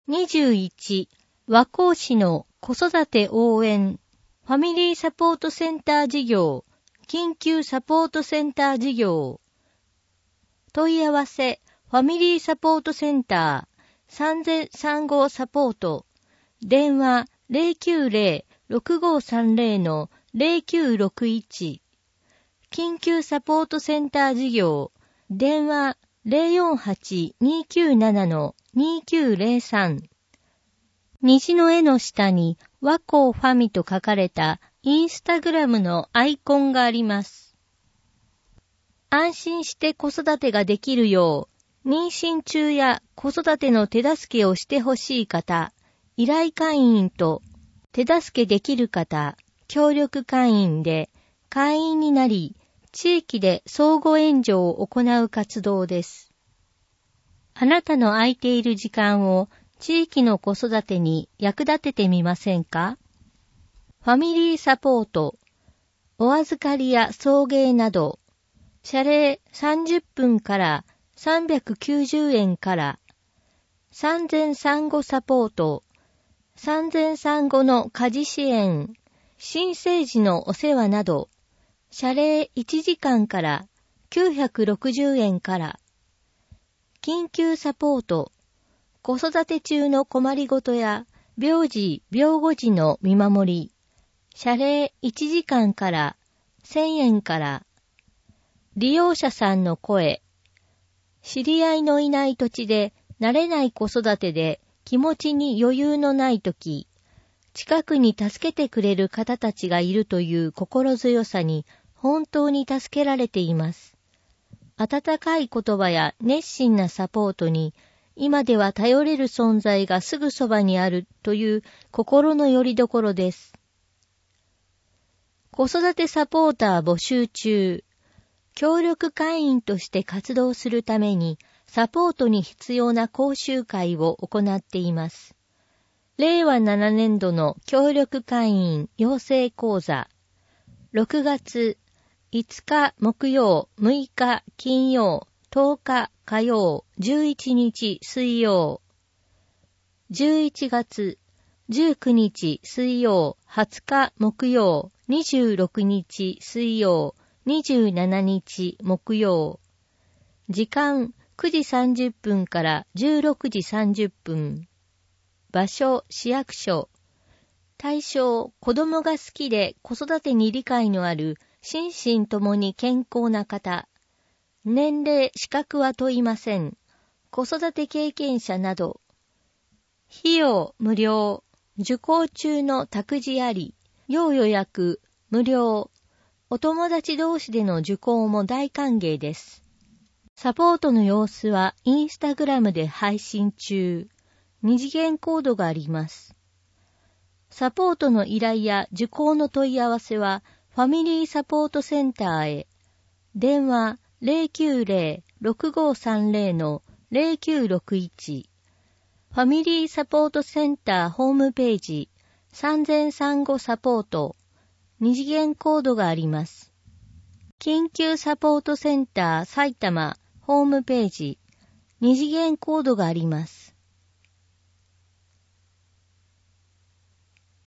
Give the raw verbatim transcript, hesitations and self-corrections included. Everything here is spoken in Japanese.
にじゅういち、和光市の子育て応援、ファミリーサポートセンター事業、緊急サポートセンター事業。問い合わせ、ファミリーサポートセンター、さんぜんさんじゅうごサポート。電話 ゼロきゅうゼロ ろくごさんゼロ のゼロきゅうろくいち。緊急サポートセンター事業。電話 ゼロよんはち にきゅうなな のにきゅうゼロさん。虹の絵の下に和光ファミと書かれたインスタグラムのアイコンがあります。安心して子育てができるよう、妊娠中や子育ての手助けをしてほしい方、依頼会員と手助けできる方、協力会員で会員になり、地域で相互援助を行う活動です。あなたの空いている時間を地域の子育てに役立ててみませんか？ファミリーサポート、お預かりや送迎など、謝礼さんじゅっぷんからさんびゃくきゅうじゅうえんから、さんぜんさんじゅうごサポート、さんぜんさんじゅうごの家事支援、新生児のお世話など、謝礼いちじかんからきゅうひゃくろくじゅうえんから、緊急サポート、子育て中の困りごとや病児、病後時の見守り、謝礼いちじかんからせんえんから、利用者さんの声、知り合いのいない土地で慣れない子育てで気持ちに余裕のないとき、近くに助けてくれる方たちがいるという心強さに本当に助けられています。温かい言葉や熱心なサポートに今では頼れる存在がすぐそばにあるという心の拠り所です。子育てサポーター募集中。協力会員として活動するためにサポートに必要な講習会を行っています。れいわななねんどの協力会員養成講座。ろくがついつか木曜、むいか金曜、とおか火曜、じゅういちにち水曜。じゅういちがつじゅうくにち水曜、はつか木曜、にじゅうろくにち水曜、にじゅうしちにち木曜。時間くじさんじゅっぷんからじゅうろくじさんじゅっぷん。場所市役所。対象子供が好きで子育てに理解のある心身ともに健康な方。年齢資格は問いません。子育て経験者など。費用無料。受講中の託児あり。要予約無料。お友達同士での受講も大歓迎です。サポートの様子はインスタグラムで配信中。二次元コードがあります。サポートの依頼や受講の問い合わせはファミリーサポートセンターへ。電話 ゼロきゅうゼロ ろくごさんゼロ のゼロきゅうろくいち。ファミリーサポートセンターホームページさんぜんさんじゅうごサポート。二次元コードがあります。緊急サポートセンター埼玉ホームページ、二次元コードがあります。